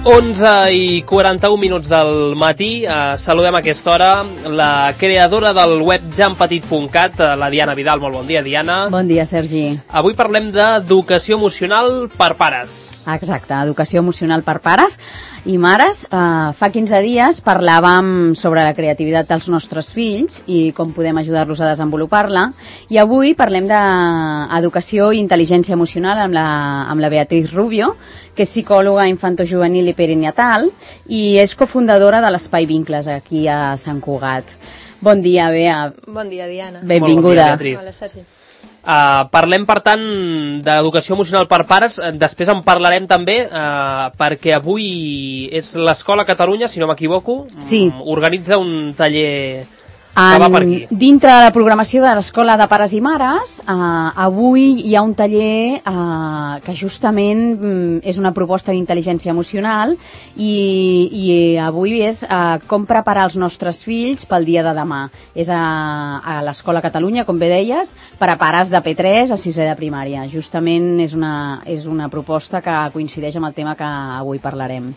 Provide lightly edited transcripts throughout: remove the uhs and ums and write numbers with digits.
11:41 del matí. Saludem a aquesta hora la creadora del web janpetit.cat, la Diana Vidal. Molt bon dia, Diana. Bon dia, Sergi. Avui parlem d'educació emocional per pares. Exacte, educació emocional per pares i mares. Fa 15 dies parlàvem sobre la creativitat dels nostres fills i com podem ajudar-los a desenvolupar-la, i avui parlem d'educació i intel·ligència emocional amb la Beatriz Rubio, que és psicòloga infantojuvenil i perinatal i és cofundadora de l'Espai Vincles aquí a Sant Cugat. Bon dia, Bea. Bon dia, Diana. Benvinguda. Bon dia, Beatriz. Hola, Sergi. Parlem, per tant, d'educació emocional per pares. Després en parlarem també, perquè avui és l'Escola Catalunya, si no m'equivoco, sí, organitza un taller que va per aquí. Dintre de la programació de l'Escola de Pares i Mares, avui hi ha un taller que justament és una proposta d'intel·ligència emocional i avui és com preparar els nostres fills pel dia de demà. És a l'Escola Catalunya, com bé deies, per a pares de P3 a 6è de primària. Justament és una proposta que coincideix amb el tema que avui parlarem.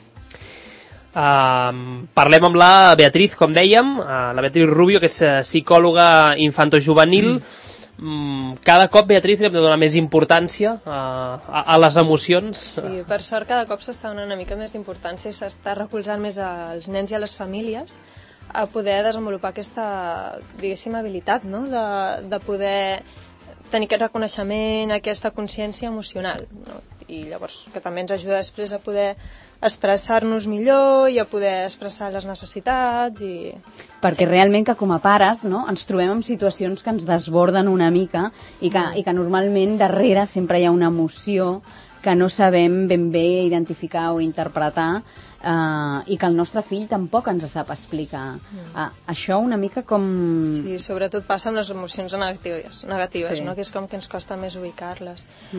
Parlem amb la Beatriz, com dèiem, la Beatriz Rubio, que és psicòloga infantojuvenil. Cada cop, Beatriz, hem de donar més importància a les emocions. Sí, per sort cada cop s'està donant una mica més d'importància i s'està recolzant més als nens i a les famílies a poder desenvolupar aquesta, diguéssim, habilitat, no? De poder tenir aquest reconeixement, aquesta consciència emocional, no? I llavors que també ens ajuda després a poder expressar-nos millor i a poder expressar les necessitats perquè realment que com a pares, no, ens trobem en situacions que ens desborden una mica i que normalment darrere sempre hi ha una emoció que no sabem ben bé identificar o interpretar, i que el nostre fill tampoc ens sap explicar. Això una mica com... Sí, sobretot passa amb les emocions negatives, sí, no? Que és com que ens costa més ubicar-les.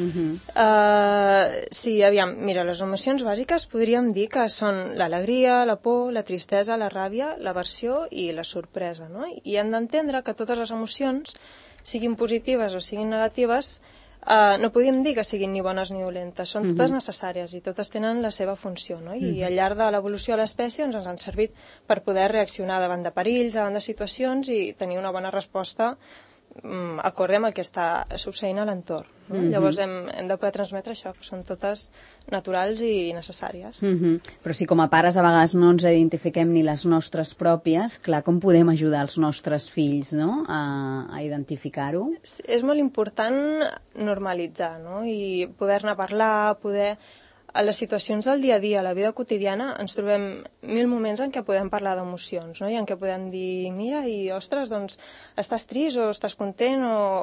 Sí, aviam, mira, les emocions bàsiques podríem dir que són l'alegria, la por, la tristesa, la ràbia, l'aversió i la sorpresa, no? I hem d'entendre que totes les emocions, siguin positives o siguin negatives, no podíem dir que siguin ni bones ni dolentes, són totes necessàries i totes tenen la seva funció, no? I al llarg de l'evolució de l'espècie ens han servit per poder reaccionar davant de perills, davant de situacions i tenir una bona resposta acorde amb el que està succeint a l'entorn, no? Llavors hem de poder transmetre això, que són totes naturals i necessàries. Però si com a pares a vegades no ens identifiquem ni les nostres pròpies, clar, com podem ajudar els nostres fills, no? A identificar-ho? És molt important normalitzar, no? I poder-ne parlar, a les situacions del dia a dia, a la vida quotidiana, ens trobem mil moments en què podem parlar d'emocions, no? I en què podem dir, mira, i ostres, doncs, estàs trist o estàs content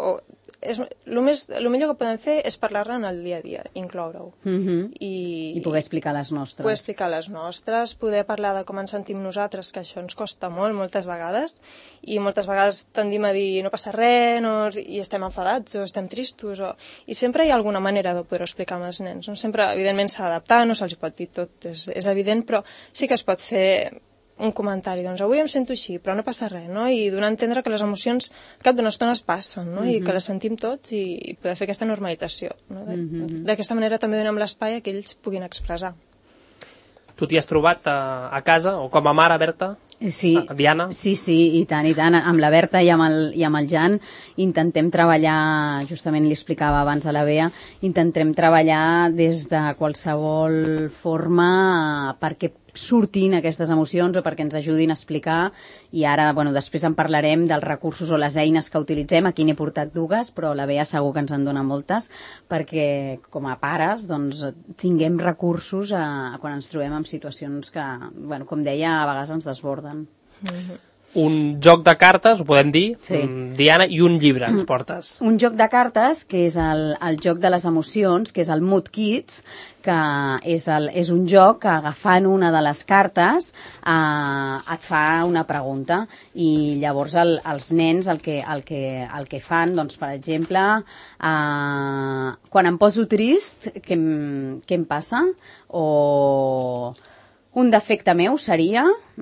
el millor que podem fer és parlar-ne en el dia a dia, incloure-ho. I poder explicar les nostres. Poder explicar les nostres, poder parlar de com ens sentim nosaltres, que això ens costa molt, moltes vegades, i moltes vegades tendim a dir no passa res, i estem enfadats o estem tristos, i sempre hi ha alguna manera de poder-ho explicar amb els nens, no? Sempre, evidentment, s'ha d'adaptar, no se'ls pot dir tot, és evident, però sí que es pot fer un comentari, doncs avui em sento així, però no passa res, no? I donar a entendre que les emocions al cap d'una estona es passen, no? I que les sentim tots i poder fer aquesta normalització, no? D'aquesta manera també donem l'espai a que ells puguin expressar. Tu t'hi has trobat a casa, o com a mare, Berta? Sí, Diana? Sí, i tant. Amb la Berta i amb el Jan intentem treballar, justament li explicava abans a la Bea, intentem treballar des de qualsevol forma perquè surtin aquestes emocions o perquè ens ajudin a explicar, i ara, després en parlarem dels recursos o les eines que utilitzem. Aquí n'he portat dues, però la Bea segur que ens en dona moltes, perquè com a pares tinguem recursos quan ens trobem en situacions que, com deia, a vegades ens desborden. Un joc de cartes, ho podem dir, sí. Diana, i un llibre ens portes. Un joc de cartes, que és el joc de les emocions, que és el Mood Kids, que és un joc que agafant una de les cartes et fa una pregunta, i llavors els nens el que fan, doncs, per exemple, quan em poso trist, què em passa? O un defecte meu seria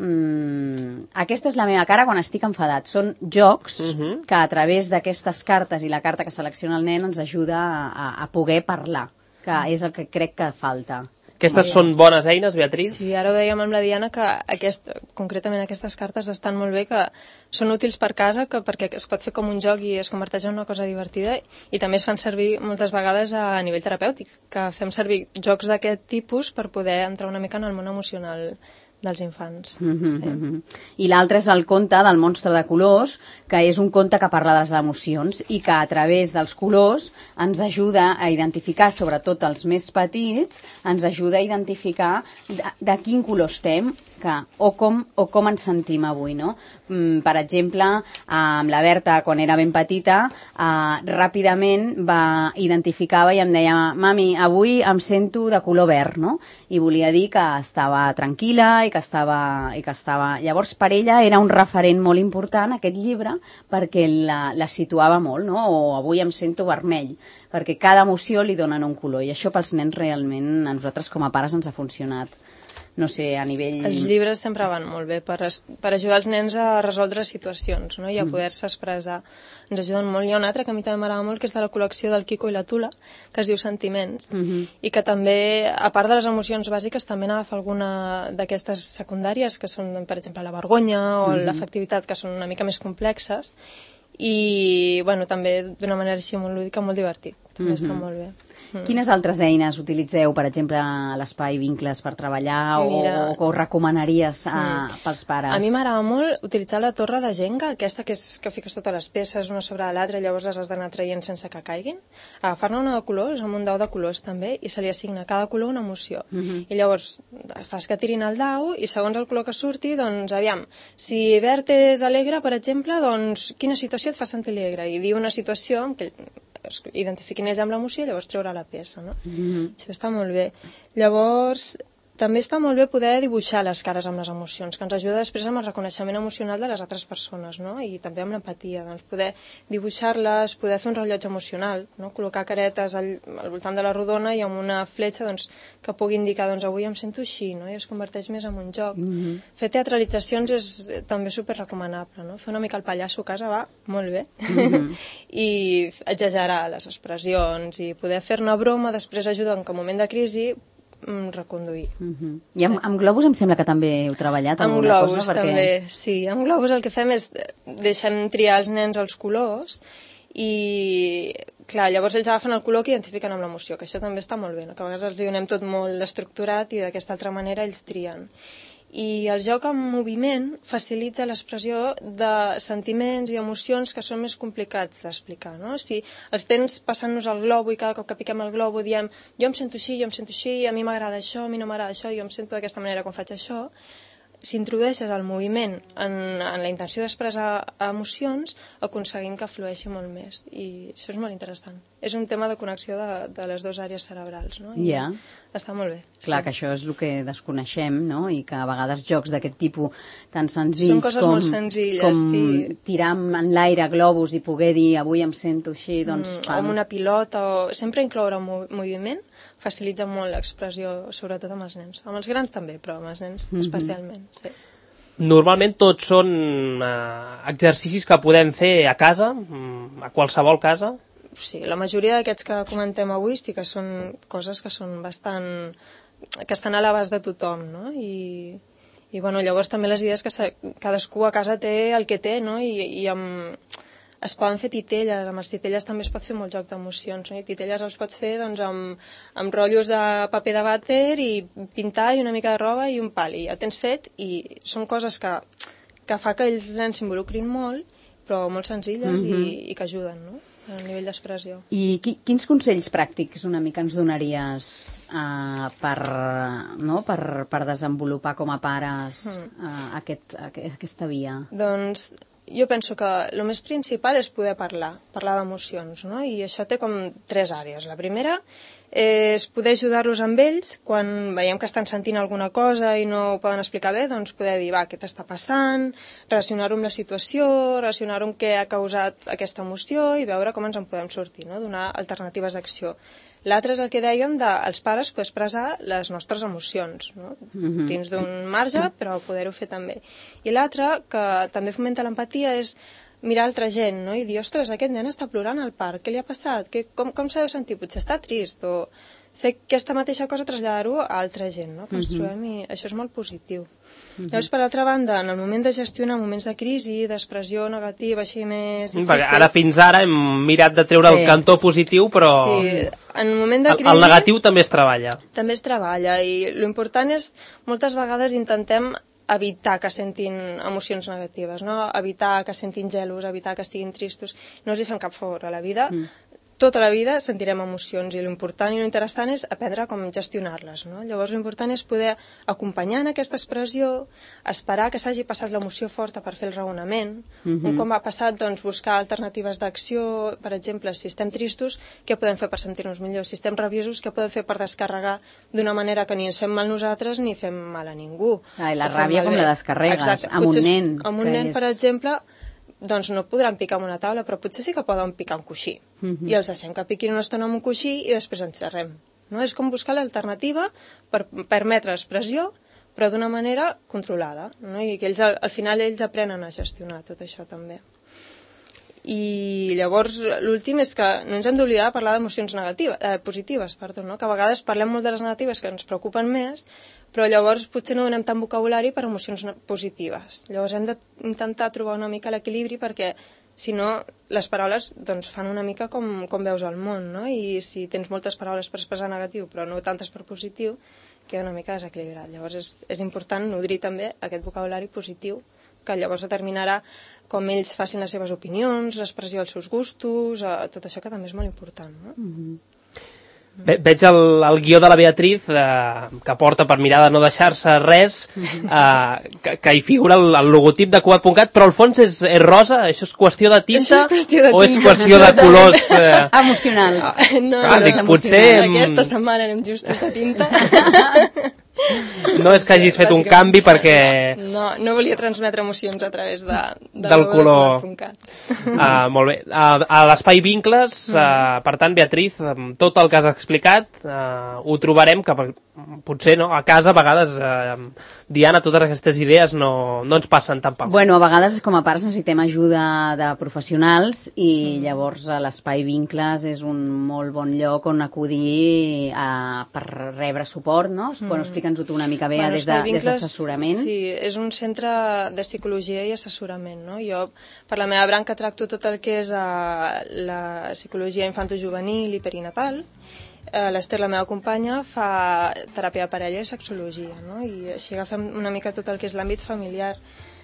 aquesta és la meva cara quan estic enfadat. Són jocs que a través d'aquestes cartes i la carta que selecciona el nen ens ajuda a poder parlar, que és el que crec que falta. Aquestes són bones eines, Beatriz? Sí, ara ho dèiem amb la Diana que concretament aquestes cartes estan molt bé, que són útils per casa, perquè es pot fer com un joc i es converteix en una cosa divertida, i també es fan servir moltes vegades a nivell terapèutic, que fem servir jocs d'aquest tipus per poder entrar una mica en el món emocional dels infants. I l'altre és el conte del monstre de colors, que és un conte que parla de les emocions i que a través dels colors ens ajuda a identificar, sobretot els més petits, ens ajuda a identificar de quin color estem o com ens sentim avui, no? Per exemple, amb la Berta, quan era ben petita, ràpidament identificava i em deia: mami, avui em sento de color verd, no? I volia dir que estava tranquil·la i que estava... Llavors, per ella era un referent molt important, aquest llibre, perquè la situava molt, no? O avui em sento vermell, perquè cada emoció li donen un color, i això pels nens realment, a nosaltres com a pares ens ha funcionat. No sé, a nivell... Els llibres sempre van molt bé per ajudar els nens a resoldre situacions, no? I a poder-se expressar. Ens ajuden molt. Hi ha un altre que a mi també m'agrada molt, que és de la col·lecció del Quico i la Tula, que es diu Sentiments, i que també, a part de les emocions bàsiques, també n'agafa alguna d'aquestes secundàries, que són, per exemple, la vergonya o l'afectivitat, que són una mica més complexes, i bueno, també d'una manera així molt lúdica, molt divertit. També està molt bé. Quines altres eines utilitzeu, per exemple, a l'Espai Vincles per treballar, o que ho recomanaries pels pares? A mi m'agrada molt utilitzar la torre de Jenga, aquesta que fiques totes les peces una sobre l'altra i llavors les has d'anar traient sense que caiguin. Agafar-ne una de colors, amb un dau de colors també, i se li assigna a cada color una emoció. I llavors fas que tirin el dau i segons el color que surti, doncs aviam, si verd és alegre, per exemple, doncs quina situació et fa sentir alegre? I dir una situació en què identifiquin ells amb l'emoció i llavors treure la peça, no? Això està molt bé. Llavors, també està molt bé poder dibuixar les cares amb les emocions, que ens ajuda després amb el reconeixement emocional de les altres persones, no? I també amb l'empatia, doncs poder dibuixar-les, poder fer un rellotge emocional, no? Col·locar caretes al voltant de la rodona i amb una fletxa, doncs, que pugui indicar, doncs avui em sento així, no? I es converteix més en un joc. Fer teatralitzacions és també super recomanable, no? Fer una mica el pallasso a casa va molt bé. I exagerar les expressions i poder fer-ne broma després ajuda en que en moment de crisi reconduir. I amb globus em sembla que també heu treballat amb globus també, sí. Amb globus el que fem és deixem triar els nens els colors i clar, llavors ells agafen el color que identifiquen amb l'emoció, que això també està molt bé, no? Que a vegades els donem tot molt estructurat i d'aquesta altra manera ells trien. I el joc en moviment facilita l'expressió de sentiments i emocions que són més complicats d'explicar, no? Si els tens passant-nos el globo i cada cop que piquem el globo diem jo em sento així, a mi m'agrada això, a mi no m'agrada això, jo em sento d'aquesta manera quan faig això, si introdueixes el moviment en la intenció d'expressar emocions, aconseguim que flueixi molt més. I això és molt interessant. És un tema de connexió de les dues àrees cerebrals, no? I està molt bé. Clar, que això és el que desconeixem, no? I que a vegades jocs d'aquest tipus tan senzills són coses molt senzilles, com tirar en l'aire globus i poder dir avui em sento així, doncs... O amb una pilota, o sempre incloure moviment facilita molt l'expressió, sobretot amb els nens. Amb els grans també, però amb els nens especialment, sí. Normalment tots són exercicis que podem fer a casa, a qualsevol casa? Sí, la majoria d'aquests que comentem avui sí que són coses que són bastant... que estan a l'abast de tothom, no? I bueno, llavors també les idees que cadascú a casa té el que té, no? I es poden fer titelles, amb els titelles també es pot fer molt joc d'emocions, no? I titelles els pots fer doncs, amb rotllos de paper de vàter i pintar i una mica de roba i un pal, i ja tens fet, i són coses que fa que ells ens s'involucrin molt, però molt senzilles i que ajuden, no? A nivell d'expressió. I quins consells pràctics una mica ens donaries per desenvolupar com a pares aquesta via? Doncs jo penso que el més principal és poder parlar d'emocions, no? I això té com 3 àrees. La primera és poder ajudar-los amb ells quan veiem que estan sentint alguna cosa i no ho poden explicar bé, doncs poder dir, va, què t'està passant, relacionar-ho amb la situació, relacionar-ho amb què ha causat aquesta emoció i veure com ens en podem sortir, no? Donar alternatives d'acció. L'altre és el que dèiem dels pares poder expressar les nostres emocions, no? Dins d'un marge, però poder-ho fer també. I l'altre, que també fomenta l'empatia, és mirar altra gent, no? I dir, ostres, aquest nen està plorant al parc, què li ha passat? Com s'ha de sentir? Potser està trist, o fer aquesta mateixa cosa, traslladar-ho a altra gent, no? Que ens trobem, i això és molt positiu. Llavors, per l'altra banda, en el moment de gestionar moments de crisi, d'expressió negativa, així més difícil... Perquè ara fins ara hem mirat de treure el cantó positiu, però en un moment de crisi, el negatiu també es treballa. També es treballa, i l'important és, moltes vegades intentem evitar que sentin emocions negatives, no? Evitar que sentin gelos, evitar que estiguin tristos. No els hi fem cap favor a la vida. Tota la vida sentirem emocions, i l'important i l'interessant és aprendre com gestionar-les, no? Llavors l'important és poder acompanyar en aquesta expressió, esperar que s'hagi passat l'emoció forta per fer el raonament. Un cop ha passat, doncs, buscar alternatives d'acció. Per exemple, si estem tristos, què podem fer per sentir-nos millor? Si estem rabiosos, què podem fer per descarregar d'una manera que ni ens fem mal nosaltres ni fem mal a ningú? I la ràbia com la descarregues amb un nen. Amb un nen, per exemple, doncs no podran picar amb una taula, però potser sí que poden picar un coixí. I els deixem que piquin una estona amb un coixí i després ens xerrem. No? És com buscar l'alternativa per permetre expressió, però d'una manera controlada. No? I que ells, al final ells aprenen a gestionar tot això també. I llavors l'últim és que no ens hem d'oblidar de parlar d'emocions positives, no? Que a vegades parlem molt de les negatives, que ens preocupen més, però llavors potser no donem tant vocabulari per emocions positives. Llavors hem d'intentar trobar una mica l'equilibri, perquè si no les paraules doncs, fan una mica com veus el món, no? I si tens moltes paraules per expressar negatiu però no tantes per positiu, queda una mica desequilibrat. Llavors és important nodrir també aquest vocabulari positiu, que llavors determinarà com ells facin les seves opinions, l'expressió dels seus gustos, tot això que també és molt important, no? Veig el guió de la Beatriz, que porta per mirar de no deixar-se res, que hi figura el logotip de Cugat.cat, però al fons és rosa? Això és qüestió de tinta? O és qüestió de colors? Emocionals. No, potser... Aquesta setmana anem justos de tinta. No és que hagis fet un canvi perquè... No volia transmetre emocions a través del color. Molt bé. A l'Espai Vincles, per tant, Beatriz, tot el que has explicat ho trobarem, que potser no, a casa a vegades, Diana, totes aquestes idees no ens passen tan pel. Bueno, a vegades com a pares necessitem ajuda de professionals, i llavors l'Espai Vincles és un molt bon lloc on acudir per rebre suport, no? Bueno, explica'ns-ho tu una mica bé, des d'assessorament. Sí, és un centre de psicologia i assessorament, no? Jo, per la meva branca, tracto tot el que és la psicologia infantojuvenil i perinatal. L'Ester, la meva companya, fa teràpia de parella i sexologia, no? I així agafem una mica tot el que és l'àmbit familiar.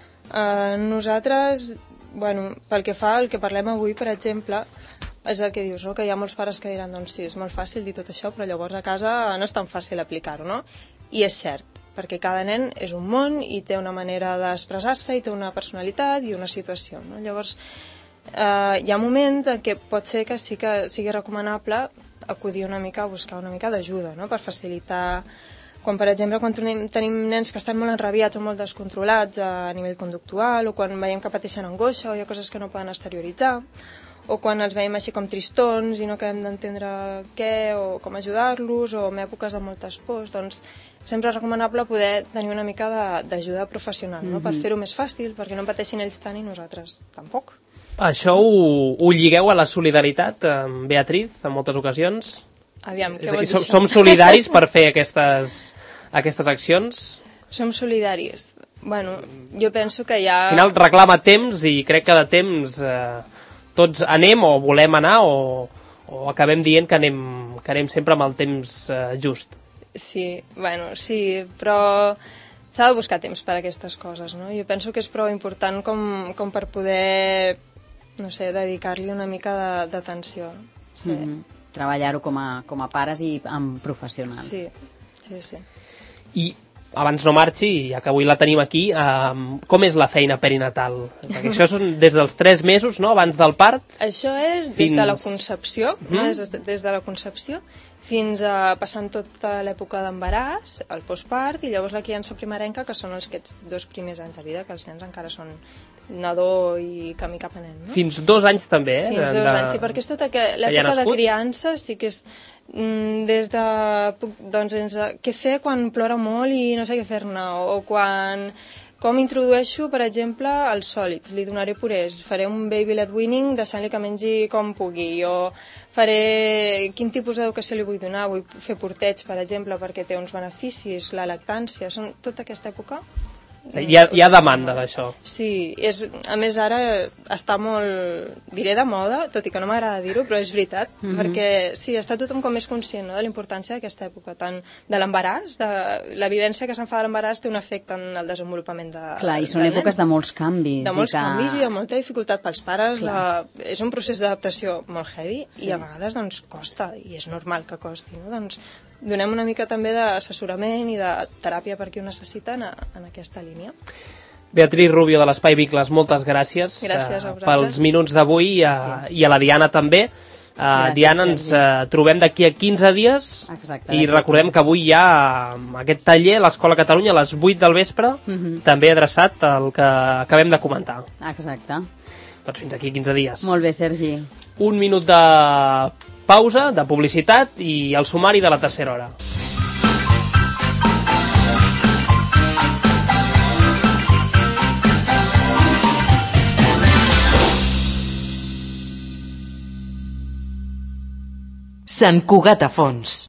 Nosaltres, bueno, pel que fa al que parlem avui, per exemple, és el que dius, no? Que hi ha molts pares que diran, doncs sí, és molt fàcil dir tot això, però llavors a casa no és tan fàcil aplicar-ho, no? I és cert, perquè cada nen és un món i té una manera d'expressar-se i té una personalitat i una situació, no? Llavors, hi ha moments en què pot ser que sí que sigui recomanable acudir una mica a buscar una mica d'ajuda, no? Per facilitar, quan per exemple quan tenim nens que estan molt enrabiats o molt descontrolats a nivell conductual, o quan veiem que pateixen angoixa o hi ha coses que no poden exterioritzar, o quan els veiem així com tristons i no acabem d'entendre què, o com ajudar-los, o en èpoques de moltes pors, doncs sempre és recomanable poder tenir una mica d'ajuda professional, no? Per fer-ho més fàcil, perquè no pateixin ells tant i nosaltres tampoc. Això ho lligueu a la solidaritat, Beatriz, en moltes ocasions? Aviam, què vol dir això? Som solidaris per fer aquestes accions? Som solidaris. Bueno, jo penso que hi ha... Al final reclama temps, i crec que de temps tots anem o volem anar, o acabem dient que anem sempre amb el temps just. Sí, bueno, sí, però s'ha de buscar temps per a aquestes coses, no? Jo penso que és prou important com per poder, no sé, dedicar-li una mica d'atenció. Sí. Treballar-ho com a pares i amb professionals. Sí. I abans no marxi, ja que avui la tenim aquí, com és la feina perinatal? Perquè això és des dels 3 mesos, no?, abans del part? Això és des de la concepció, des de la concepció, fins a passant tota l'època d'embaràs, el postpart, i llavors la criança primerenca, que són aquests 2 primers anys de vida, que els nens encara són nadó i camí cap a nen, no? Fins 2 anys també, Fins 2 anys, sí, perquè és tota l'època de criança, sí que és des de, doncs, què fer quan plora molt i no sé què fer-ne, o quan Com introdueixo, per exemple, els sòlids? Li donaré purés, faré un baby led weaning deixant-li que mengi com pugui, o faré quin tipus d'educació li vull donar, vull fer porteig, per exemple, perquè té uns beneficis, la lactància, són tota aquesta època. Hi ha demanda d'això. Sí, a més ara està molt, diré de moda, tot i que no m'agrada dir-ho, però és veritat, perquè sí, està tothom com més conscient, no?, de la importància d'aquesta època, tant de l'embaràs, l'evidència que se'n fa de l'embaràs té un efecte en el desenvolupament Clar, i són èpoques de molts canvis. De molts canvis i de molta dificultat pels pares, és un procés d'adaptació molt heavy i a vegades doncs costa, i és normal que costi, no? Doncs donem una mica també d'assessorament i de teràpia per qui ho necessita en aquesta línia. Beatriz Rubio de l'Espai Vincles, moltes gràcies, pels minuts d'avui i a la Diana també. Diana, ens trobem d'aquí a 15 dies. Exacte, i recordem que avui hi ha aquest taller a l'Escola Catalunya a les 8 del vespre, també adreçat al que acabem de comentar. Exacte. Doncs fins aquí 15 dies. Molt bé, Sergi. Un minut de pausa, de publicitat i el sumari de la tercera hora. Sant Cugat a Fons.